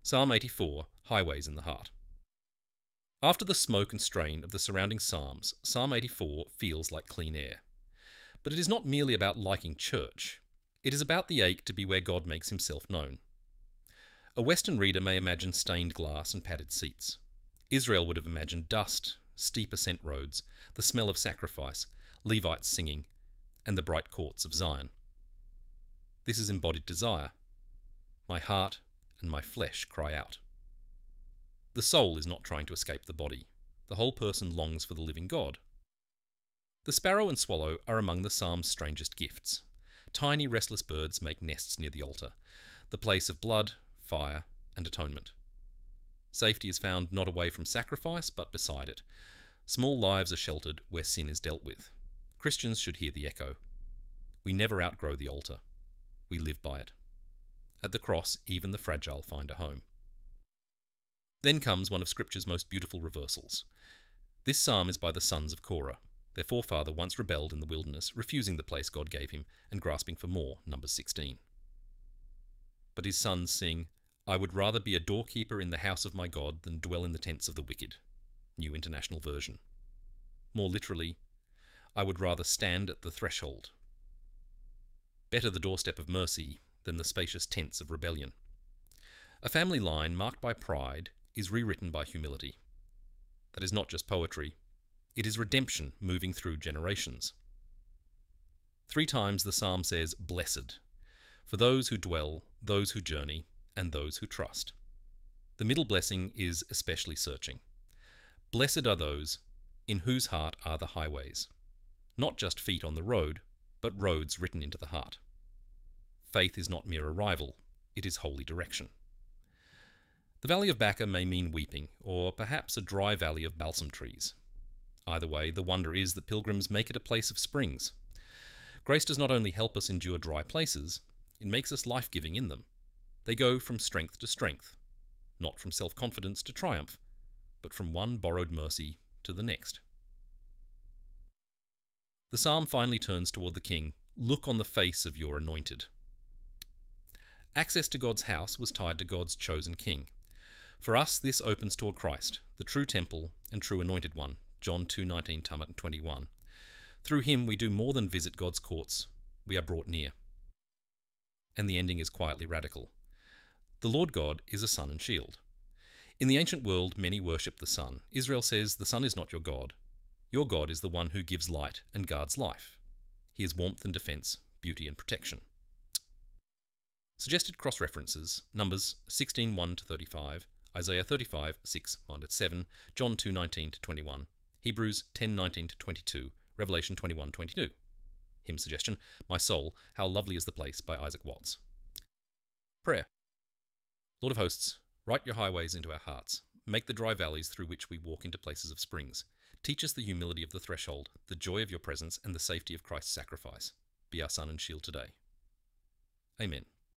Psalm 84, Highways in the Heart. After the smoke and strain of the surrounding psalms, Psalm 84 feels like clean air. But it is not merely about liking church. It is about the ache to be where God makes himself known. A Western reader may imagine stained glass and padded seats. Israel would have imagined dust, steep ascent roads, the smell of sacrifice, Levites singing, and the bright courts of Zion. This is embodied desire. My heart and my flesh cry out. The soul is not trying to escape the body. The whole person longs for the living God. The sparrow and swallow are among the psalm's strangest gifts. Tiny restless birds make nests near the altar, the place of blood, fire, and atonement. Safety is found not away from sacrifice, but beside it. Small lives are sheltered where sin is dealt with. Christians should hear the echo. We never outgrow the altar. We live by it. At the cross, even the fragile find a home. Then comes one of Scripture's most beautiful reversals. This psalm is by the sons of Korah. Their forefather once rebelled in the wilderness, refusing the place God gave him and grasping for more, Numbers 16. But his sons sing, I would rather be a doorkeeper in the house of my God than dwell in the tents of the wicked. New International Version. More literally, I would rather stand at the threshold. Better the doorstep of mercy than the spacious tents of rebellion. A family line marked by pride is rewritten by humility. That is not just poetry. It is redemption moving through generations. 3 times the psalm says, blessed, for those who dwell, those who journey, and those who trust. The middle blessing is especially searching. Blessed are those in whose heart are the highways. Not just feet on the road, but roads written into the heart. Faith is not mere arrival, it is holy direction. The valley of Baca may mean weeping, or perhaps a dry valley of balsam trees. Either way, the wonder is that pilgrims make it a place of springs. Grace does not only help us endure dry places, it makes us life-giving in them. They go from strength to strength, not from self-confidence to triumph, but from one borrowed mercy to the next. The psalm finally turns toward the king, look on the face of your anointed. Access to God's house was tied to God's chosen king. For us, this opens toward Christ, the true temple and true anointed one, John 2:19, 21. Through him we do more than visit God's courts, we are brought near. And the ending is quietly radical. The Lord God is a sun and shield. In the ancient world, many worship the sun. Israel says, the sun is not your God. Your God is the one who gives light and guards life. He is warmth and defense, beauty and protection. Suggested cross-references, Numbers 16:1-35, Isaiah 35:6-7, John 2:19-21, Hebrews 10:19-22, Revelation 21:22. Hymn suggestion, My Soul, How Lovely is the Place by Isaac Watts. Prayer. Lord of hosts, write your highways into our hearts. Make the dry valleys through which we walk into places of springs. Teach us the humility of the threshold, the joy of your presence, and the safety of Christ's sacrifice. Be our sun and shield today. Amen.